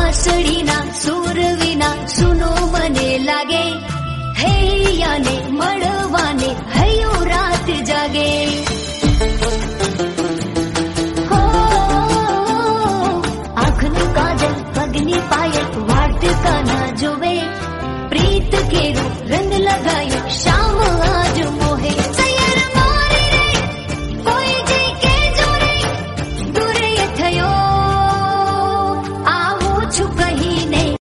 વાંસળીના સૂર વિના સુનો મને લાગે, હૈયાને મળવાને હૈયું રાત જાગે. આંખનું કાજલ પગની પાયલ વાટકા ના જોવે, પ્રીત કેરો રંગ લગાય